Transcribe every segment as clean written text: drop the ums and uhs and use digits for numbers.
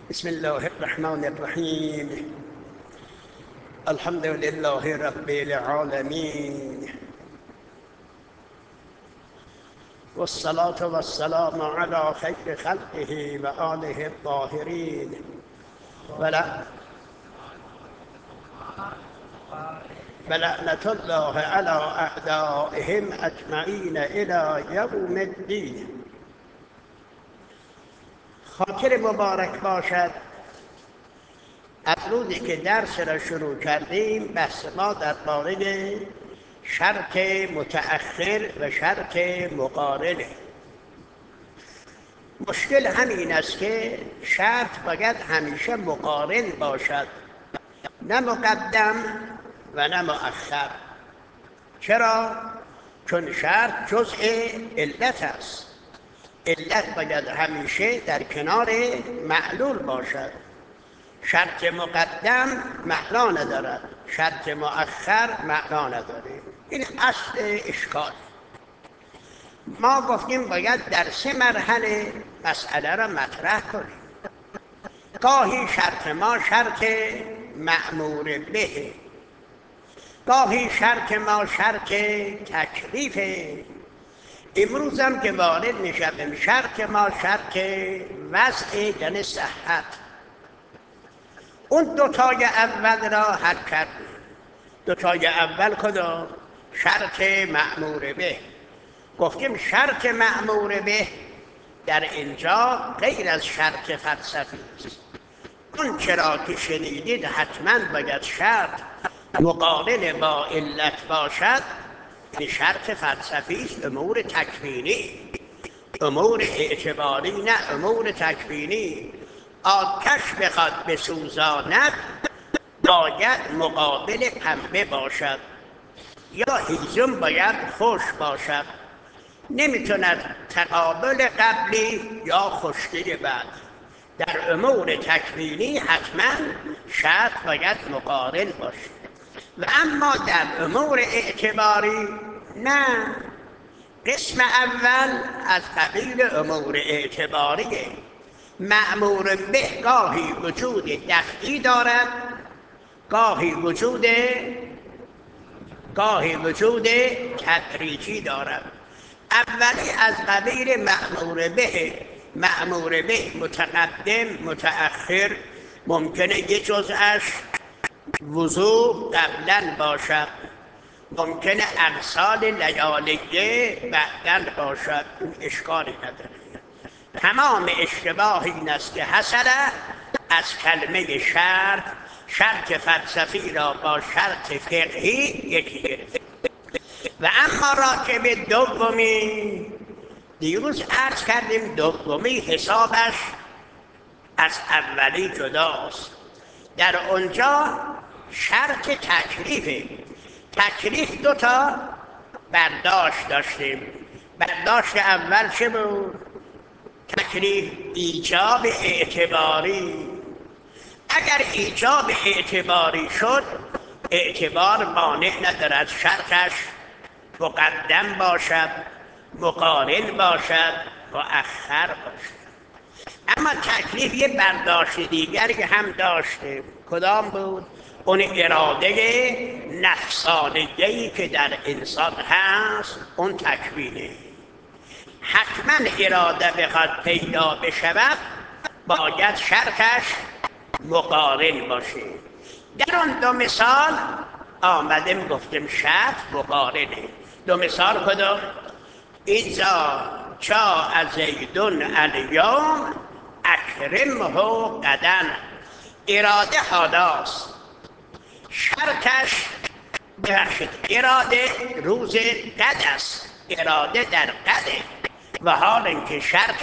بسم الله الرحمن الرحیم. الحمد لله رب العالمین والصلاة والسلام على خیر خلقه و آله الطاهرین ولعنة الله على أعدائهم أجمعین إلى یوم الدین. خاطر مبارک باشد از روزی که درس را شروع کردیم. بحث ما درباره شرط متأخر و شرط مقارنه. مشکل همین است که شرط باید همیشه مقارن باشد، نه مقدم و نه مؤخر. چرا؟ چون شرط جزء علت است. علت باید همیشه در کنار معلول باشد. شرط مقدم معنا ندارد، شرط مؤخر معنا نداره. این اصل اشکال. ما گفتیم باید در 3 مرحله مسئله را مطرح کنیم. گاهی شرط ما شرط مأمور به، گاهی شرط ما شرط تکلیفه. امروز هم که وارد میشویم شرط ما شرط وضع یعنی صحت. اون دوتای اول را حل کردیم. دوتای اول کدام؟ شرط مأمور به. گفتیم شرط مأمور به در اینجا غیر از شرط فلسفی است. اون چرا که شنیدید حتما باید شرط مقابل با علت باشد. این شرط فلسفی است، امور تکوینی، امور اعتباری نه، امور تکوینی. آتش بخواد بسوزاند باید مقابل پنبه باشد، یا هیزم باید خشک باشد. نمیتوند تقابل قبلی یا خشکی بعد. در امور تکوینی حتما شرط باید مقارن باشد. و اما در امور اعتباری نه. قسم اول از قبیل امور اعتباریه. مأمور به گاهی وجود دفعی دارد، گاهی وجود تدریجی دارد. اولی از قبیل مأمور به. مأمور به متقدم متأخر، ممکنه یه جزءش وضوع قبلا باشد، ممکنه امثال لیالیه بعداً باشد. این اشکالی نداره. تمام اشتباه این است که حصل از کلمه شرط، شرط فلسفی را با شرط فقهی یکی گرفت. و اما راکب دومی، دیروز عرض کردیم دومی حسابش از اولی جداست. در اونجا شرط تکلیفه. تکلیف دوتا برداشت داشتیم. برداشت اول چه بود؟ تکلیف ایجاب اعتباری. اگر ایجاب اعتباری شد، اعتبار مانع ندارد شرطش مقدم باشد، مقارن باشد، مؤخر باشد. اما تکلیف یه برداشت دیگری هم داشته. کدام بود؟ اون اراده نفسانیه‌ای که در انسان هست، اون تکوینه. حتما اراده بخواد پیدا بشود باید شرطش مقارن باشه. در اون دو مثال آمدیم گفتیم شرط مقارنه. دو مثال کدام؟ ایزا چا زیدون الیوم اکرمه غدن. اراده حالاست، شرطش اراده روز قد است، اراده در قده، و حال اینکه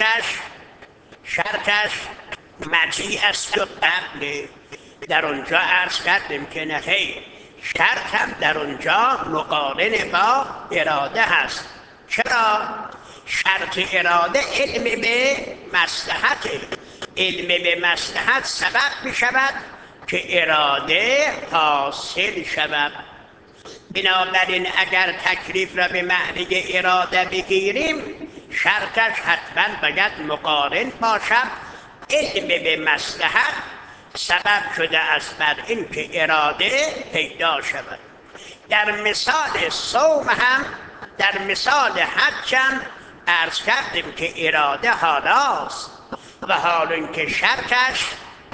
شرطش مجیع است و قبله. در اونجا عرض کردیم که نه، شرط هم در اونجا مقارن با اراده هست. چرا؟ شرط اراده علم به مصلحت، علم به مصلحت سبب می شود که اراده حاصل شود. بنابراین اگر تکلیف را به معنی اراده بگیریم، شرطش حتما باید مقارن باشد. علم به مصلحت سبب شده است بر این که اراده پیدا شود. در مثال صوم هم، در مثال حج هم عرض کردیم که اراده حالاست و حال این که شرطش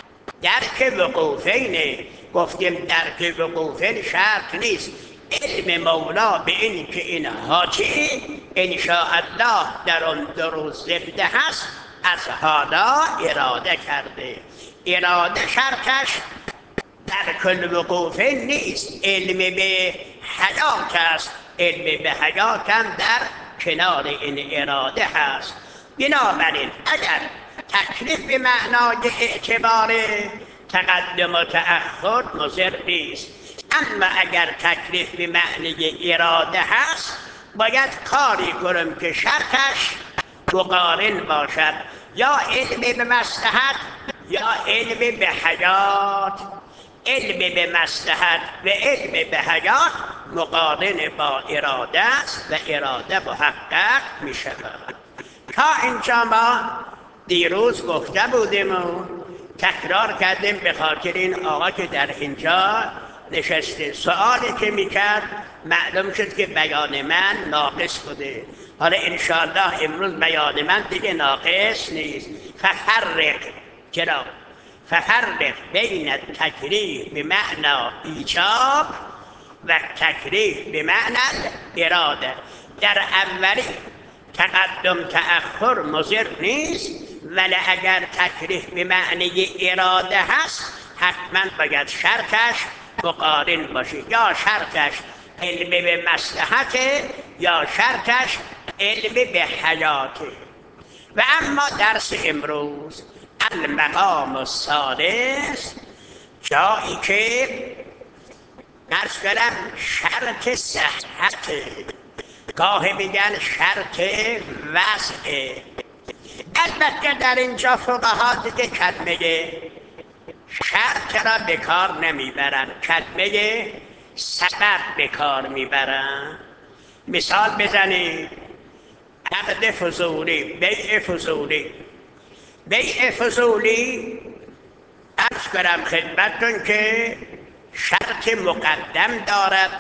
درک وقوفینه. گفتیم درک وقوفین شرط نیست. علم مولا به این که این حاجی انشاءالله در آن 2 روز زنده هست از حالا اراده کرده. اراده شرطش درک الوقوفین نیست، علم به حیات است. علم به حیات هم در کنار این اراده هست. بنابراین اگر تکلیف به معنای اعتبار تقدم و تأخر مضر نیست، اما اگر تکلیف به معنی اراده هست باید کاری کنم که شرطش مقارن باشد، یا علم به مصلحت یا علم به حیات. علم به مصلحت و علم به حیات مقارن با اراده است و اراده محقق می شود. تا اینجا ما دیروز گفته بودیم و تکرار کردیم به خاطر این آقا که در اینجا نشسته. سوالی که میکرد معلوم شد که بیان من ناقص بوده. حالا انشاءالله امروز بیان من دیگه ناقص نیست. ففرق، چرا؟ ففرق بین التکریه به معنی ایجاب و تکریه به معنی اراده. در اولی تقدم تأخر مضر نیست، ولی اگر تکریه به معنی اراده هست حتما باید شرطش مقارن باشه، یا شرطش علم به مصلحت یا شرطش علم به حیاته. و اما درس امروز المقام الثالث، جایی که درس کنم شرط صحت، گاهی میگن شرط وضع. البته در اینجا فقها دیگه کلمه شرط را به کار نمیبرن، کلمه سبب به کار میبرن. مثال بزنید، عقد فضولی، بیع فضولی. بیع فضولی عرض کنم خدمتتون که شرط مقدم دارد،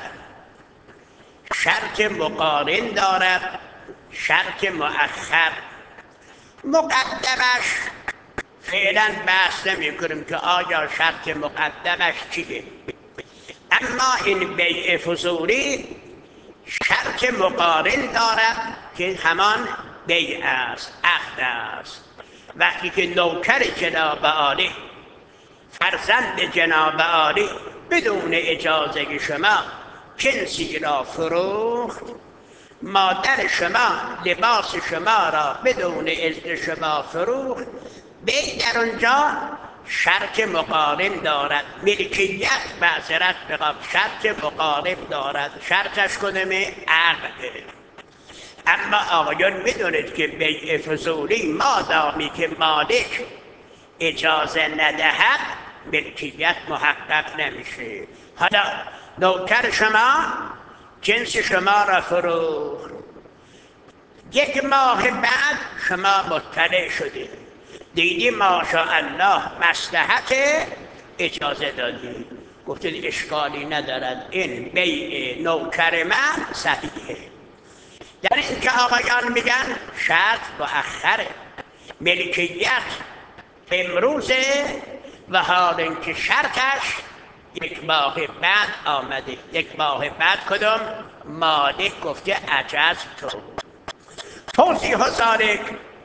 شرط مقارن دارد، شرط مؤخر. مقدمش فعلا بحث نمی کنیم که آیا شرط مقدمش چیه، اما این بیع فضولی شرط مقارن دارد که همان بیع است، عقد است. وقتی که نوکر جناب عالی، فرزند جناب عالی بدون اجازه شما جنسی را فروخت، مادر شما لباس شما را بدون اذن شما فروخت، بیع در اونجا شرط مقارن دارد. ملکیت معذرت بخوام شرط مقارن دارد، شرطش کنم عقد. اما آقایان میدونید که بیع فضولی مادامی که مالک اجازه ندهد ملکیت محقق نمیشه. حالا نوکر شما جنس شما را فروخت، 1 ماه بعد شما مطلع شدید، دیدی ماشاءالله مصلحت، اجازه دادی، گفتید اشکالی ندارد، این بیع نوکر من صحیحه. در این که آقایان میگن شرط مؤخره، ملکیت امروزه و حال اینکه شرطش 1 ماه بعد آمده. 1 ماه بعد کدوم؟ مالک گفته عجز تو. توضیح ذالک،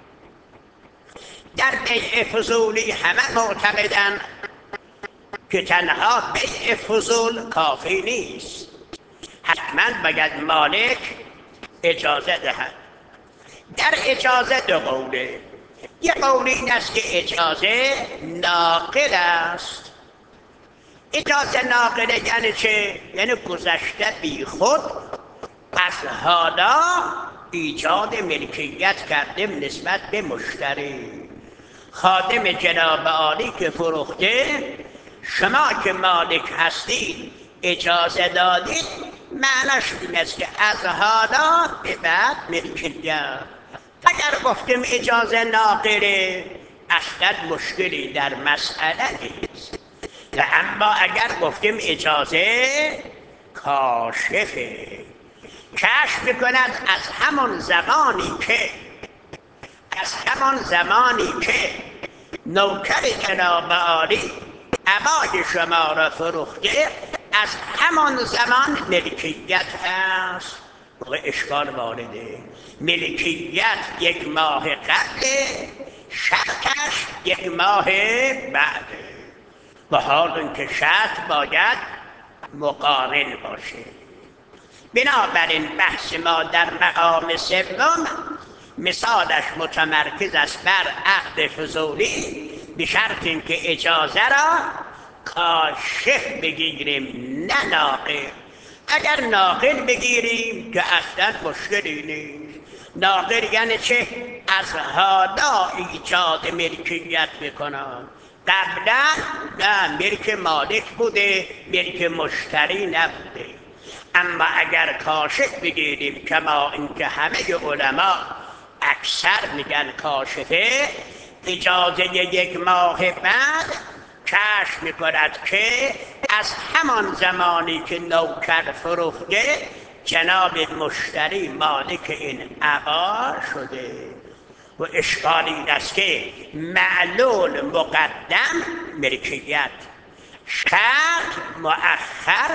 در بیع فضولی همه معتقدن که تنها بیع فضول کافی نیست، حتما باید مالک اجازه دهد. در اجازه 2 قوله. یک قول این است که اجازه ناقل است. اجازه ناقله یعنی چه؟ یعنی گذشته بی خود از حالا ایجاد ملکیت کردیم نسبت به مشتری. خادم جناب عالی که فروخته، شما که مالک هستید اجازه دادید، معنیش این است که از حالا به بعد ملکیت. اگر گفتیم اجازه ناقله، اصلا مشکلی در مسئله نیست. و اما اگر گفتیم اجازه کاشفه، کشف میکند از همان زمانی که نوکر جناب عالی عبای شما را فروخته، از همان زمان ملکیت هست. و اشکال وارده، ملکیت 1 ماه قبله، شرطش 1 ماه بعده. و حال اینکه شرط باید مقارن باشه. بنابراین بحث ما در مقام سوم مثالش متمرکز است بر عقد فضولی، به شرط اینکه اجازه را کاشف بگیریم نه ناقل. اگر ناقل بگیریم که اصلا مشکلی نیست. ناقل یعنی چه؟ از حالا ایجاد ملکیت بکنن، قبلا نه ملک مالک بوده، ملک مشتری نبوده. اما اگر کاشف بگیریم کما اینکه همه علما اکثر میگن کاشفه، اجازه 1 ماه بعد کشف میکند که از همان زمانی که نوکر فروخته جناب مشتری مالک این عبا شده. و اشکال این است که معلول مقدم ملکیت، شرط مؤخر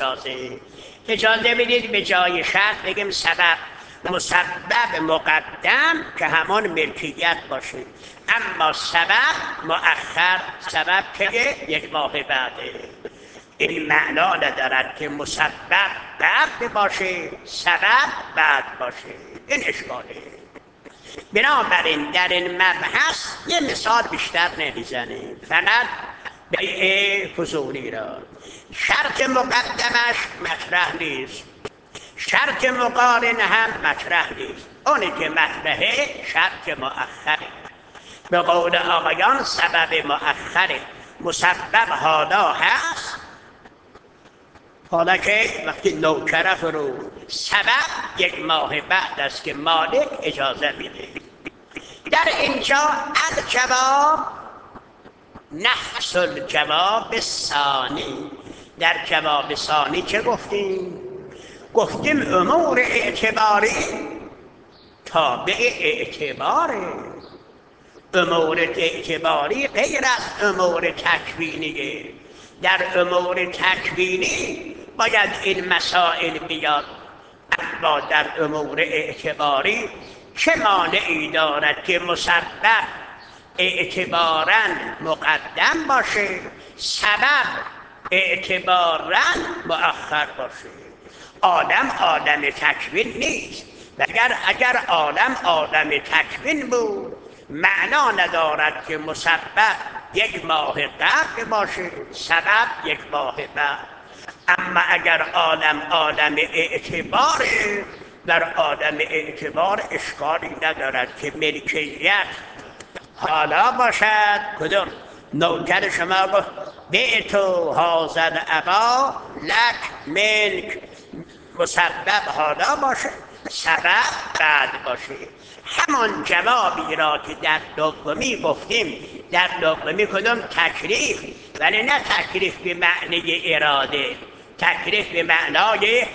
اجازه بدید به جای شرط بگیم سبب، مسبب مقدم که همون ملکیت باشه، اما سبب مؤخر، سبب که 1 ماه بعده. این معنا ندارد که مسبب قبل باشه سبب بعد باشه. این اشکاله. بنابراین در این مبحث یه مثال بیشتر نمیزنیم، فقط بیع فضولی را شرط مقدمش مطرح نیست، شرط مقارن هم مطرح نیست. اونی که مطرحه شرط مؤخره. به قول آقایان سبب مؤخره، مسبب حالا هست، حالا که وقتی نوکره فرو، سبب 1 ماه بعد است که مالک اجازه میده. در اینجا الجواب نفس الجواب ثانی. در جواب ثانی چه گفتیم؟ گفتیم امور اعتباری تابع اعتباره. امور اعتباری غیر از امور تکوینیه. در امور تکوینی باید این مسائل بیاد، اما در امور اعتباری چه مانعی دارد که مسبب اعتباراً مقدم باشه، سبب اعتباراً مؤخر باشه. عالم تکوین نیست. اگر عالم تکوین بود معنا ندارد که مسبب 1 ماه قبل باشه، سبب 1 ماه بعد. اما اگر عالم اعتباره، در عالم اعتبار اشکالی ندارد که ملکیت حالا باشد. کدوم؟ نوکر شما گفت بیعتو هذا العبا لک ملک، مسبب حالا باشه سبب بعد باشه. همان جوابی را که در دومی گفتیم، در دومی کدوم؟ تکلیف، ولی نه تکلیف به معنی اراده، تکلیف به معنای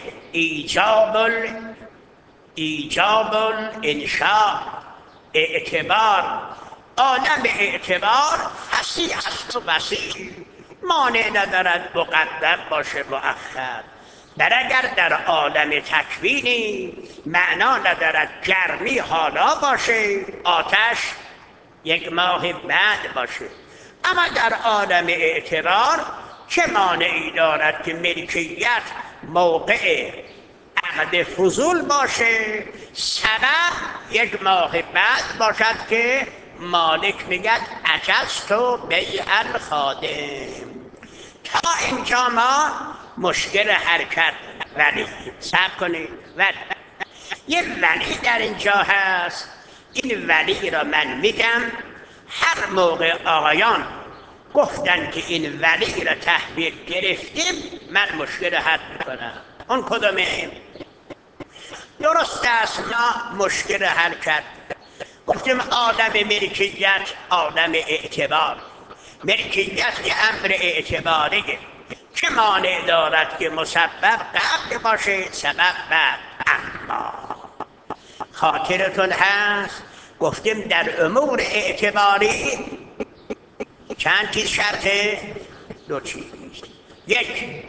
ایجاب الانشاء، اعتبار. عالم اعتبار فصیح است و وسیع، مانع ندارد مقدم باشه مؤخر. اگر در عالم تکوینی معنا ندارد گرمی حالا باشه، آتش 1 ماه بعد باشه. اما در عالم اعتبار چه مانعی دارد که ملکیت موقع عقد فضول باشه، سبب 1 ماه بعد باشد که مالک میگد عجزتو بیع الخادم. تا اینجا ما مشکل حرکت ولی صبر کنید. یه ولی در اینجا هست. این ولی را من میگم هر موقع آقایان گفتن که این ولی را تحویل گرفتیم من مشکل حل میکنم. اون کدومه؟ درست است ما مشکل حل کرد. گفتیم آدم ملکیت آدم اعتبار، ملکیت که امر اعتباریه. چه مانع دارد که مسبب قبل باشه سبب بعد؟ اما خاطرتون هست گفتیم در امور اعتباری چند چیز شرطه؟ دو چیز. یک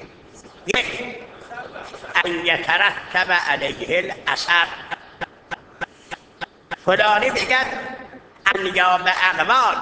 ان یترتب علیه الاثر. فلانی بگد ان یا به اقوال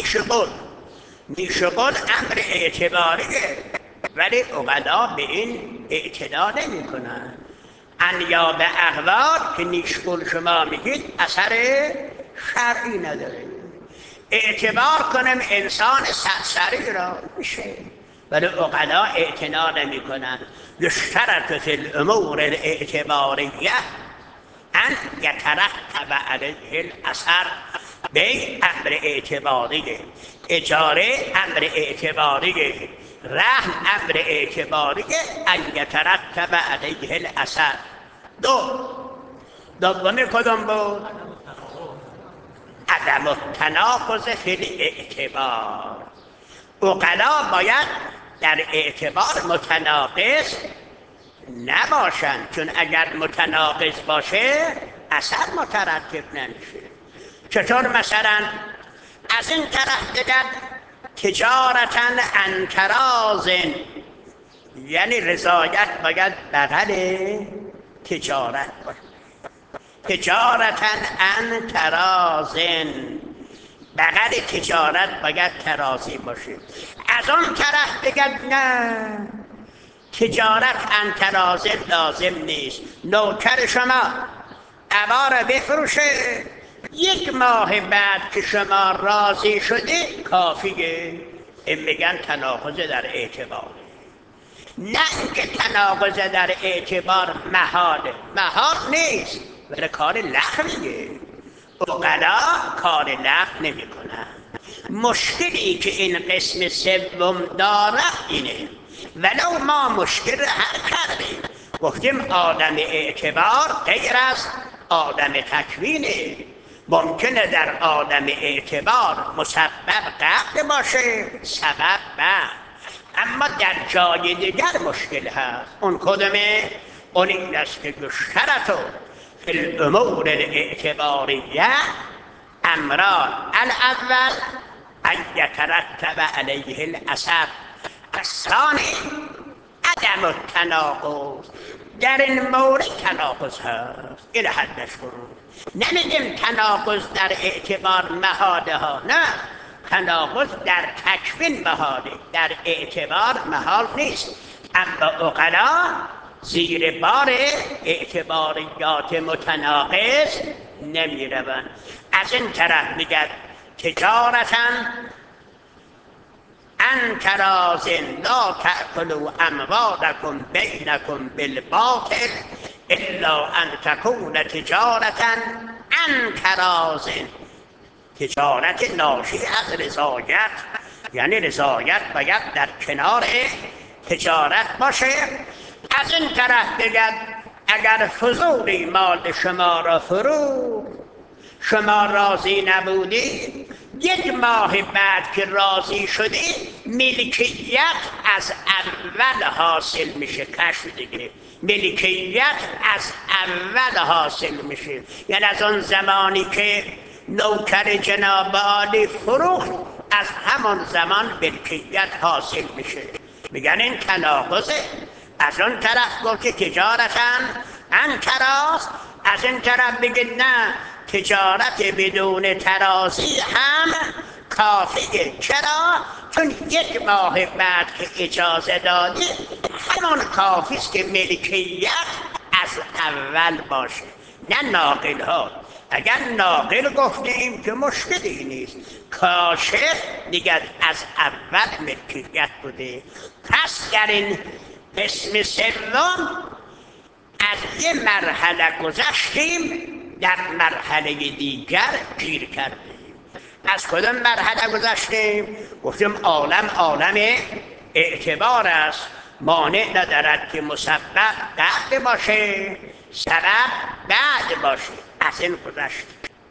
نیشگل امر اعتباریه، ولی عقلا به این اعتنا نمی کنن. ان یا به اقوال که نیشگل شما میگید اثر شرعی نداره. اعتبار کنم انسان سرسری را میشه، ولی عقلا اعتنا نمی کنن. یشترط فی الامور الاعتباریه ان یترتب علیه الاثر. بیع امر اعتباریه، اجاره امر اعتباریه، رهن امر اعتباریه، ان یترتب علیه الاثر. دومی کدوم بود؟ عدم التناقض فی الاعتبار. عقلا باید در اعتبار متناقض نباشند، چون اگر متناقض باشه اثر مترتب نمیشه. چطور مثلا از این طرف بگد تجارتا عن تراض، یعنی رضایت باید بغل تجارت باشه. تجارتا عن تراض، بغل تجارت باید ترازی باشه. از اون طرف بگد نه، تجارت عن تراض لازم نیست، نوکر شما عبا را بفروشه، 1 ماه بعد که شما راضی شده کافیه. این میگن تناقض در اعتبار. نه اینکه تناقض در اعتبار محال نیست، ولی کار لغویه. عقلا کار لغو نمی کنن. مشکلی که این قسم سوم داره اینه، ولو ما مشکل حل کردیم. گفتیم آدم اعتبار غیر از آدم تکوینه. ممکنه در آدم اعتبار مسبب قبل باشه سبب بعد، اما در جای دیگر مشکل هست. اون کدومه؟ اون این است که یشترط فی الامور الاعتباریه امران. الاول ان یترتب علیه الاثر، الثانی عدم التناقض. در این مورد تناقض هست، این حدش کنون. نمیگیم تناقض در اعتبار محاله ها، نه، تناقض در تکوین محاله، در اعتبار محال نیست. اما عقلا زیر بار اعتباریات متناقض نمی روند. از این طرف میگد تجارتا عن تراض لا تأکلوا اموالکم بینکم بالباطل الا ان تکون تجارتا عن تراض. تجارت ناشی از رضایت، یعنی رضایت باید در کنار تجارت باشه. از این طرف بگد اگر فضولی مال شما را فروخت، شما راضی نبودی، 1 ماه بعد که راضی شدی ملکیت از اول حاصل میشه. کشف دیگه ملکیت از اول حاصل میشه، یعنی از اون زمانی که نوکر جناب عالی فروخت از همان زمان ملکیت حاصل میشه. میگن این تناقضه. از اون طرف گفت تجارتا عن تراض، از این طرف بگید نه، تجارت بدون ترازی هم کافیه. چرا؟ چون 1 ماه بعد که اجازه دادی همون کافیست که ملکیت از اول باشه، نه ناقل ها. اگر ناقل گفتیم که مشکلی نیست، کاشف دیگر از اول ملکیت بوده. پس در این قسم سوم از 1 مرحله گذشتیم، در مرحله دیگر گیر کردیم. از کدام مرحله گذشتیم؟ گفتیم عالم اعتبار است، مانع ندارد که مسبب قبل باشه سبب بعد باشه. از این گذشتیم.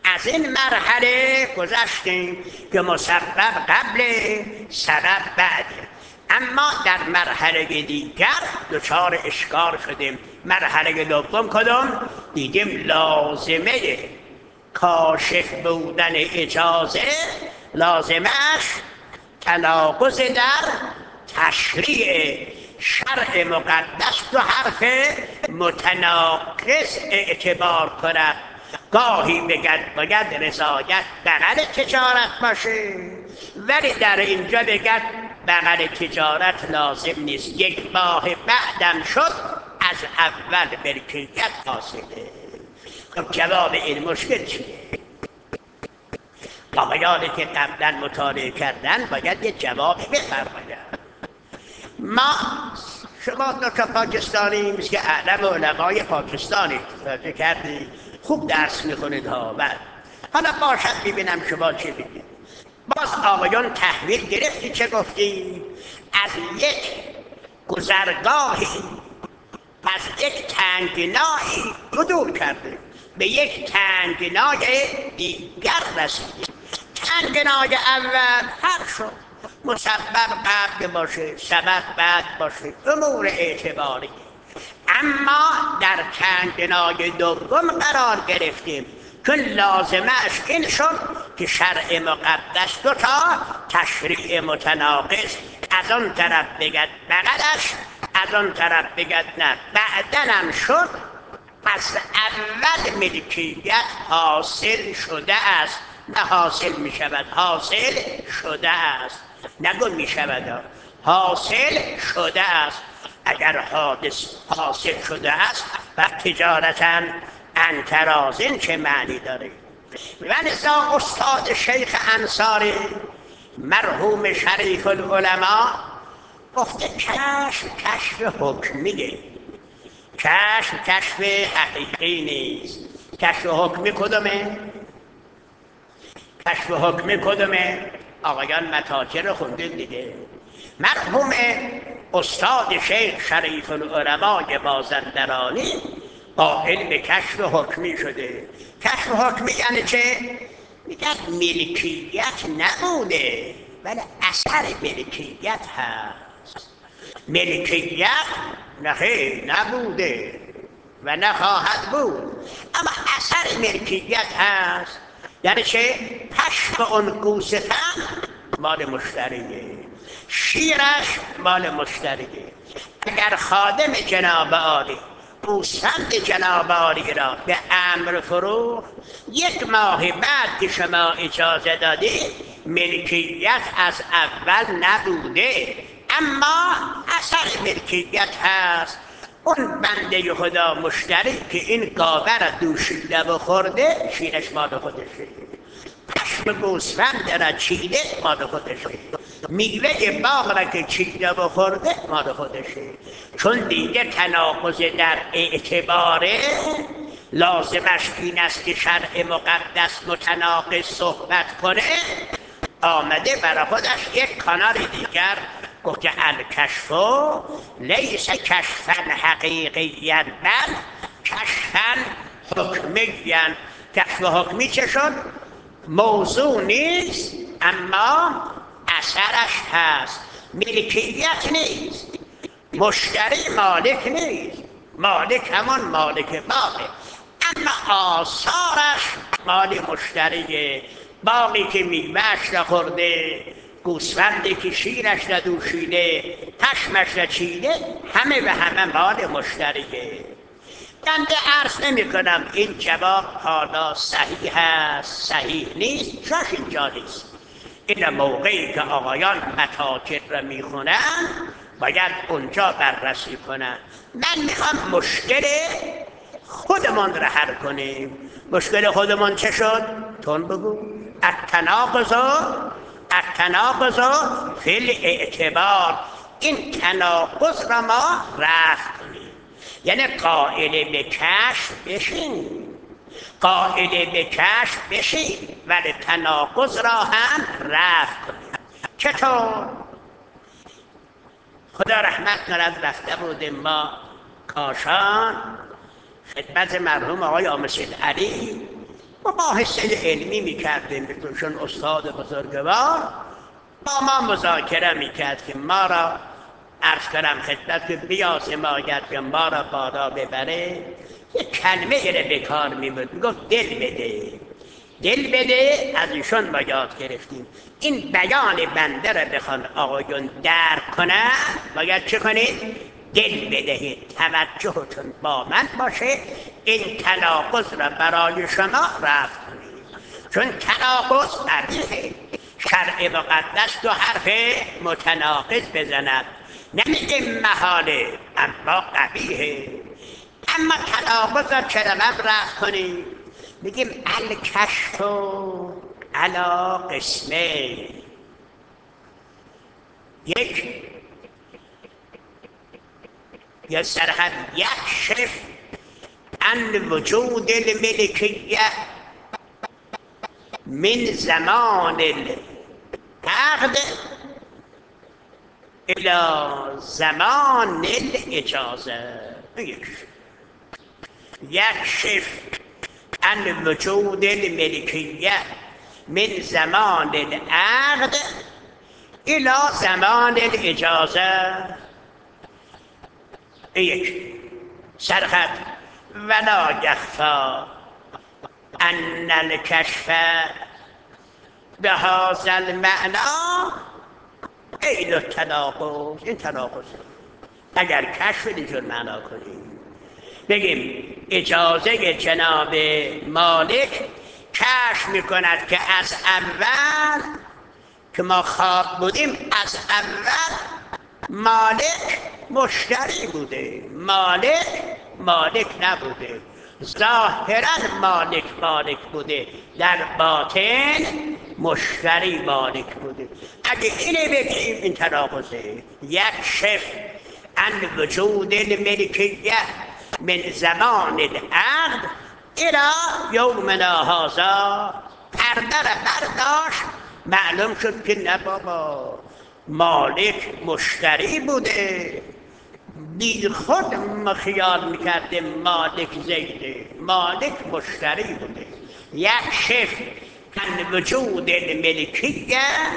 از این مرحله گذشتیم که مسبب قبل سبب بعد، اما در مرحله دیگر دچار اشکال شدیم. مرحله دوم کدوم؟ دیدیم لازمه کاشف بودن اجازه لازمش تناقض در تشریع شرع مقدس دو حرف متناقض اعتبار کند. گاهی بگد باید رضایت بغل تجارت باشه، ولی در اینجا بگد بغل تجارت لازم نیست، یک ماه بعدم شد از اول ملکیت حاصله. خب جواب این مشکل چیه؟ آقایانی که قبلا مطالعه کردن باید یه جواب بفرمایند. ما شما دو تا پاکستانی مثل که اعلم علمای پاکستانی توجه کردید، خوب درس میکنید ها. بعد حالا باشد ببینم شما چی بگید. باز آقایان تحویل گرفتی چه گفتی؟ از یک گذرگاهی، از یک تنگنایی عدول کرده به یک تنگنای دیگر رسید. تنگنای اول حق شد، مسبب قبل باشه سبب بعد باشه، امور اعتباری. اما در تنگنای دوم قرار گرفتیم که لازمش این شد که شرع مقدس دو تا تشریع متناقض، از آن طرف بگد بغلش، از آن طرف بگد نه. بعدنم شد پس اول ملکیت حاصل شده است، نه حاصل می شود، حاصل شده است، نگو می شود، حاصل شده است. اگر حادث حاصل شده است و تجارتا انترازین چه معنی داره؟ ولذا استاد شیخ انصاری مرحوم شریف العلماء گفته کشف حکمیه، کشف حقیقی نیست. کشف حکمی کدومه؟ کشف حکمی کدومه؟ آقایان متاجر رو خوندید دیگه. مرحوم استاد شیخ شریف العلماء مازندرانی قائل به کشف حکمی شده. کشف حکمی یعنی چه؟ میگن ملکیت نبوده ولی اثر ملکیت هست. ملکیت نخیر نبوده و نخواهد بود، اما اثر ملکیت هست. یعنی چه؟ پشم اون گوسفند مال مشتریه، شیرش مال مشتریه. اگر خادم جناب عالی گوسفند جناب عالی را به امر فروخت، یک ماه بعد که شما اجازه دادید ملکیت از اول نبوده، اما اثر ملکیت هست. اون بنده خدا مشتری که این گاوه را دوشیده و خورده، شیرش مال خودشه، پشم گوسفند را چیده مال خودشه، میوه باغ را که چیده و خورده مال خودشه. چون دیگه تناقض در اعتباره، لازمش این است که شرع مقدس متناقض صحبت کنه، آمده برای خودش یک کانال دیگر گفته الکشف لیس کشفا حقیقیا بل کشفا حکمیا. کشف حکمی چه شد؟ موضوع نیست اما اثرش هست. ملکیت نیست، مشتری مالک نیست، مالک همان مالک باغه، اما آثارش مال مشتریه. باقی که میوهش را خورده، گوسفندی که شیرش را دوشیده، پشمش را چیده، همه به همه مال مشتریه. بنده عرض نمی کنم این جواب حالا صحیح هست صحیح نیست، جاش اینجا نیست. این موقعی که آقایان متاجر را میخونن باید اونجا بررسی کنن. من میخوام مشکل خودمون را حل کنیم. مشکل خودمون چه شد؟ تون بگو. التناقض فی الاعتبار. این تناقض را ما رفع کنیم، یعنی قائل به کشف بشین، قائل به کشف بشین ولی تناقض را هم رفع کنیم. چطور؟ خدا رحمت کند رفته بودیم ما کاشان خدمت مرحوم آقای آمسید علی مباحثه علمی میکردیم، چون استاد بزرگوار با ما مذاکره میکرد که ما را عرض کنم خدمت که بیازماید که ما را بالا ببره. یک کلمه رو به کار میبرد، میگفت دل بده. دل بده از ایشون ما یاد گرفتیم. این بیان بنده را بخوان آقایون درک کنن باید چه کنید؟ دل بدهید، توجهتون با من باشه، این تناقض را برای شما رفت کنید. چون تناقض قبیحه. شرع مقدس دو حرف متناقض بزند، نمیگه محاله اما قبیحه. اما تناقض را چرا رفت کنید؟ میگیم الکشف علی قسمه. یک سرحد یکشف عن وجود الملکیه من زمان العقد الى زمان الاجازه. یکشف عن وجود الملکیه من زمان العقد الى زمان الاجازه. یک سرخط ولا یخفی ان الکشف بهذا المعنى عین التناقض. این تناقض اگر کشف اینجور معنا کنیم، بگیم اجازه جناب مالک کشف میکند که از اول که ما خواب بودیم، از اول مالک مشتری بوده، مالک نبوده. ظاهرا مالک بوده، در باطن مشتری مالک بوده. اگه اینه بگیم این تناقضه. یکشف عن وجود الملکیه من زمان العقد الى یومنا هذا. پرده را برداشت، معلوم شد که نه بابا، مالک مشتری بوده. بی خود ما خیال میکردیم مالک زیده، مالک مشتری بوده. یکشف عن وجود الملکیه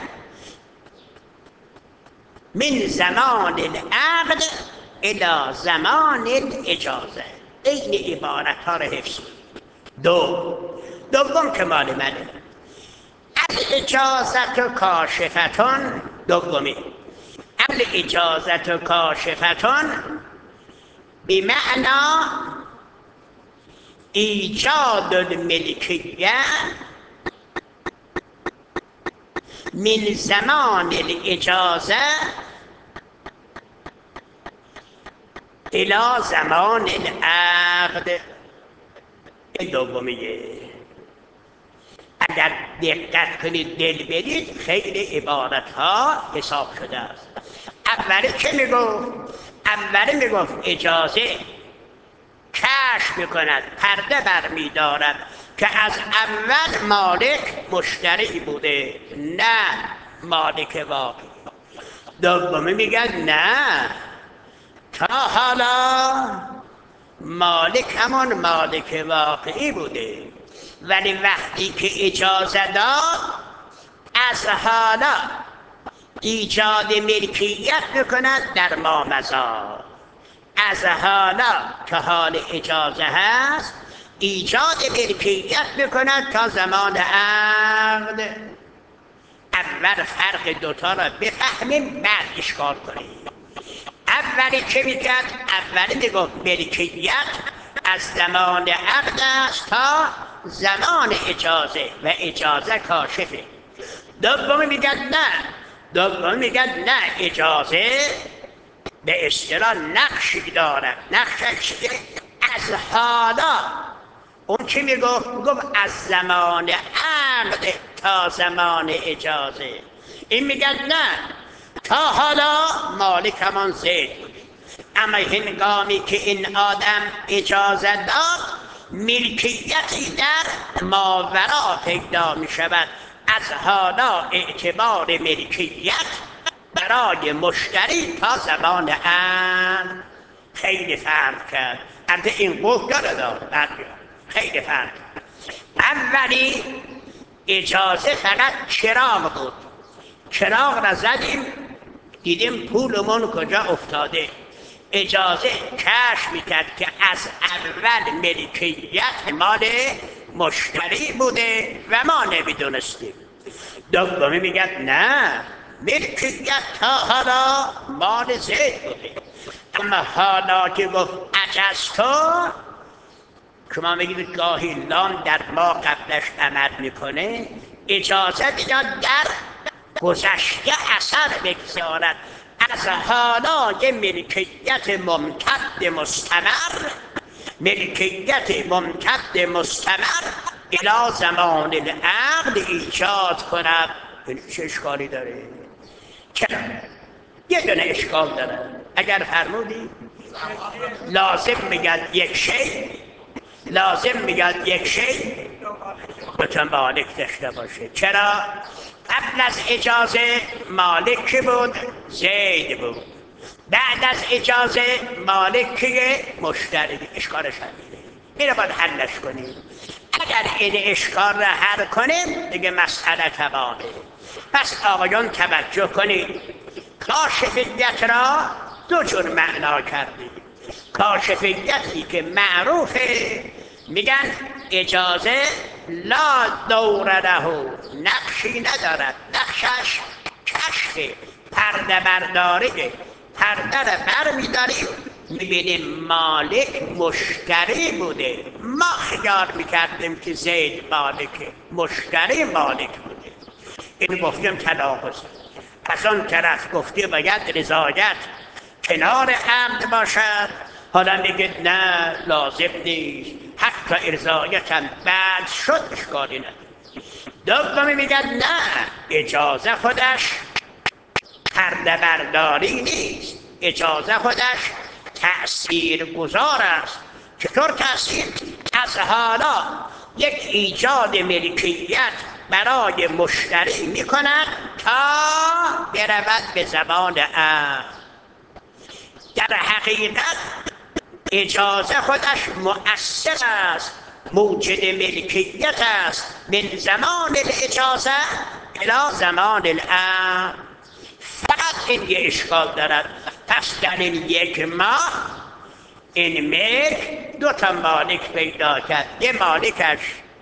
من زمان العقد الى زمان الاجازه. این عبارت ها رو حفظ دوم که مال منه. الاجازت کاشفتون. دومی الاجازت کاشفتون بمعنى ایجاد الملکیه من زمان الاجازه الى زمان العقد. این دومیه. اگر دقت کنید دل بدید خیلی عبارت ها حساب شده است. اولی چه میگفت؟ اولی میگفت اجازه کشف میکند، پرده برمیدارد که از اول مالک مشتری بوده، نه مالک واقعی. دومی میگن نه، تا حالا مالک همان مالک واقعی بوده، ولی وقتی که اجازه داد از حالا ایجاد ملکیت میکند در مامضی. از حالا که حال اجازه هست ایجاد ملکیت میکند تا زمان عقد. اول فرق دوتا را بفهمیم بعد اشکال کنیم. اولی چه میکرد؟ اولی میگفت ملکیت از زمان عقد است تا زمان اجازه و اجازه کاشفه. دومی میگن نه، اجازه به اصطلاح نقشی دارد. نقشش از حالا. اون چی میگفت از زمان عقد تا زمان اجازه. این میگن نه، تا حالا مالک همان زید بود، اما هنگامی که این آدم اجازه داد ملکیتی در ماورا پیدا می شود. از حالا اعتبار ملکیت برای مشتری تا زمان عقد خیلی فرق کرد. البته این گفت داره خیلی فرق. اولی اجازه فقط چراغ بود. چراغ را زدیم دیدیم پولمون کجا افتاده. اجازه کشف میکرد که از اول ملکیت مال مشتری بوده و ما نمیدونستیم. دومی میگه نه، ملکیت تا حالا مال زید بوده، اما حالا که گفت اجازتو، شما میگید گاهی لام در ما قبلش عمل میکنه، اجازه دیدن در گذشته اثر بگذارد. از حالای ملکیت ممتد مستمر، ملکیت ممتد مستمر الى زمان العقد ایجاد کند. چه اشکالی داره؟ چرا؟ یه دونه اشکال داره. اگر فرمودی لازم میگن یک شی، لازم میگن یک شی دوتا مالک داشته باشه. چرا؟ قبل از اجازه مالک کی بود؟ زید بود. بعد از اجازه مالک کیه؟ مشتری. اشکالش همینه، اینو باید حلش کنیم. اگر این اشکال را حل کنیم دیگه مسئله تمامه. پس آقایان توجه کنید، کاشفیت را دو جور معنا کردیم. کاشفیتی که معروفه میگن اجازه لا دور له، نقشی ندارد، نقشش کشف، پرده برداریه. پرده را بر میداریم میبینیم مالک مشتری بوده. ما خیال میکردیم که زید مالکه، مشتری مالک بوده. این گفتیم تناقض. از آن طرف گفته باید رضایت کنار عمد باشد، حالا میگه نه لازم نیست، حتی رضایت هم بعد شد اشکالی نداره. دومی میگن نه، اجازه خودش پرده برداری نیست، اجازه خودش تأثیر گذار است. چطور تأثیر؟ از حالا یک ایجاد ملکیت برای مشتری میکند تا برود به زبان عقد. در حقیقت اجازه خودش مؤثر است، موجد ملکیت است من زمان الاجازه الی زمان العقد. فقط این یه اشکال دارد. پس در این یک ماه این ملک دو تا مالک پیدا کرد. یه مالکش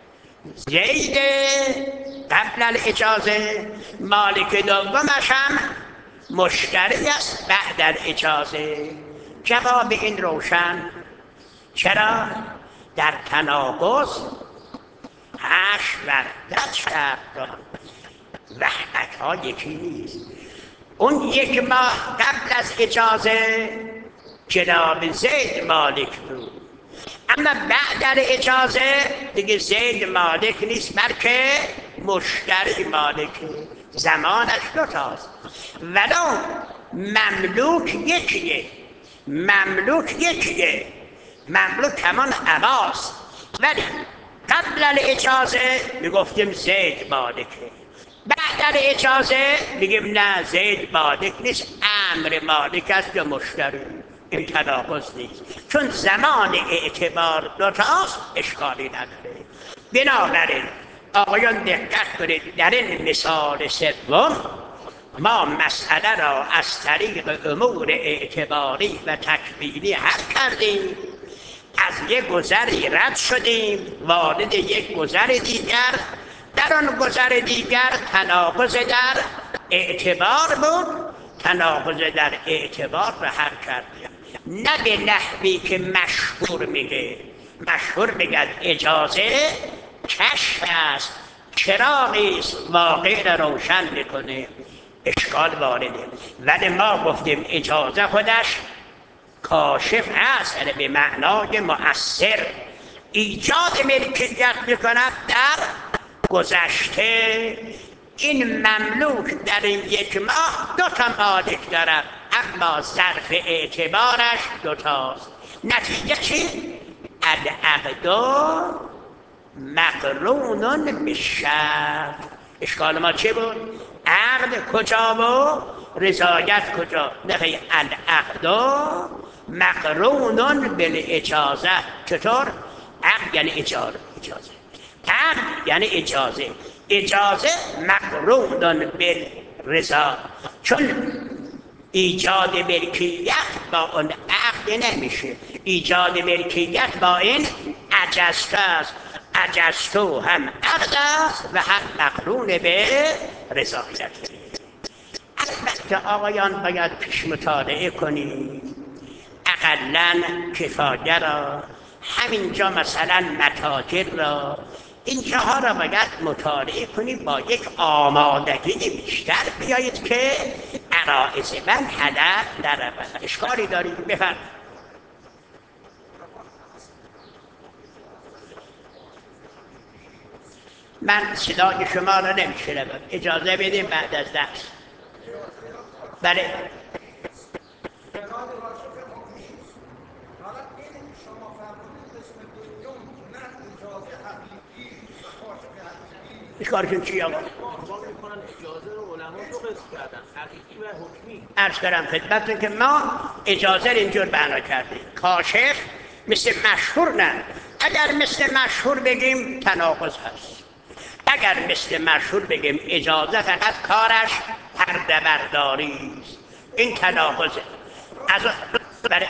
زید قبل الاجازه، مالک دومش هم مشتری است بعد الاجازه. جواب این روشن. چرا؟ در تناقض 8 وحدت شرط دارد. وحدت ها یکی نیست. اون یک ماه قبل از اجازه جناب زید مالک بود، اما بعد اجازه دیگه زید مالک نیست بلکه مشتری مالکه. زمانش دوتاست. ولو مملوک یکیه، مملوک یکیه، مملوک همان عباست، ولی قبل الاجازه میگفتیم زید مالکه، بعد اجازه میگیم نه زید مالک نیست، امر مالک است به مشتری. این تناقض نیست، چون زمان اعتبار دوتاست اشکالی نداره. بنابراین آقایان دقت کنید، در این مثال سوم ما مسئله را از طریق امور اعتباری و تکمیلی حل کردیم. از یک گذری رد شدیم وارد یک گذر دیگر. در آن گذر دیگر تناقض در اعتبار بود، تناقض در اعتبار را حل کردیم. نه به نحوی که مشهور میگه. مشهور میگه اجازه کشف است، چراغی است واقع را روشن میکنه، اشکال وارده. ولی ما گفتیم اجازه خودش کاشف است، یعنی به معنای مؤثر، ایجاد ملکیت میکند در گذشته. این مملوک در این یک ماه دو تا مالک دارد، اما ظرف اعتبارش دوتاست. نتیجه چی؟ العقد مقرون بالشرط. اشکال ما چه بود؟ عقد کجا و رضایت کجا؟ نخی العقد مقرون بالاجازه. چطور؟ عقد یعنی اجازه. یعنی اجازه. اجازه مقرون بالرضا، چون ایجاد ملکیت با اون عقد نمیشه. ایجاد ملکیت با این اجزته است. اجزتو هم عقد است و هم مقرون به رضایت. البته آقایان باید پیش مطالعه کنید، اقلاً کفایه را، همینجا مثلا متاجر را، اینجاها را باید مطالعه کنید، با یک آمادگی بیشتر بیایید که عرائض من هدف دررود. اشکالی دارید؟ بفرمایید. من صدای شما را نمیشنوم، اجازه بدیم بعد از درس. بله. اشکالشون چی آقا؟ عرض کردم خدمتتون که ما اجازه اینجور بنا کردیم. کاشف مثل مشهور نه. اگر مثل مشهور بگیم تناقض هست. اگر مثل مشهور بگیم اجازه فقط کارش پرده برداری است، این تناقضه. از برای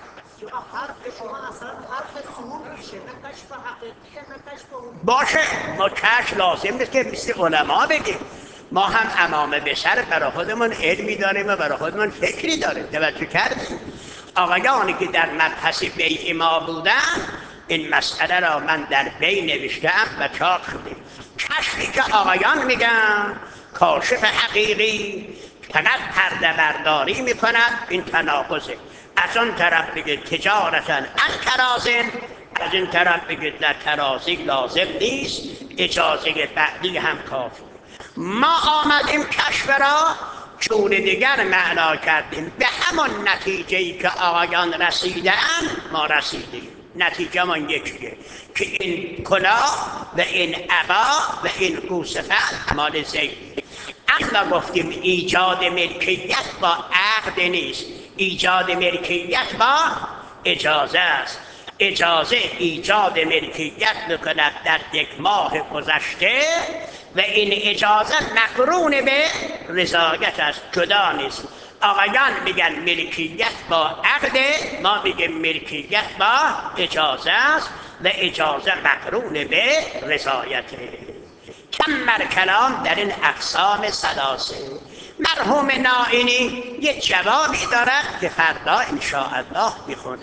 باشه، ما کشف لازم نیست که مثل علما بگیم. ما هم امامه به سر برای خودمون علمی داریم و برای خودمون فکری داریم. توجه کردیم؟ آقایانی که در مبحث بیع ما بودن این مسئله را من در بی نوشتم و چاپ شده. کشفی که آقایان میگن کاشف حقیقی فقط پرده برداری میکند، این تناقضه. از اون طرف بگید تجارتاً عن تراضٍ، از این طرف بگید در ترازی لازم نیست، اجازه بعدی هم کافی. ما آمدیم کشف را چون دیگر معنا کردیم، به همان نتیجه‌ای که آقایان رسیدن ما رسیدیم. نتیجه من یکیه که این کلاه و این عبا و این گوسفند مال زید. اما گفتیم ایجاد ملکیت با عقد نیست، ایجاد ملکیت با اجازه است. اجازه ایجاد ملکیت میکند در یک ماه گذشته و این اجازه مقرون به رضایت است، جدا نیست. آقایان میگن ملکیت با عقد، ما میگیم ملکیت با اجازه است و اجازه مقرون به رضایت. کم کلام در این اقسام ثلاثه. مرحوم نائینی یک جوابی دارد که فردا انشاءالله میخونه.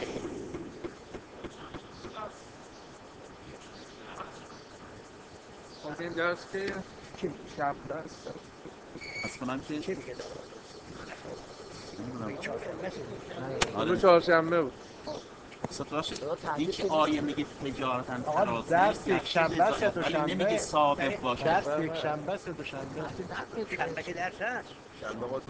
از این درس که شب درس از کنم که چه دیگه دارم چهارشنبه بود. این که آیه میگه تجارتاً تراضی، درس یک شنبه است یا دوشنبه؟ نمیگه ثابت باشه. درس یک شنبه است یا دوشنبه؟ شنبه که درس هست.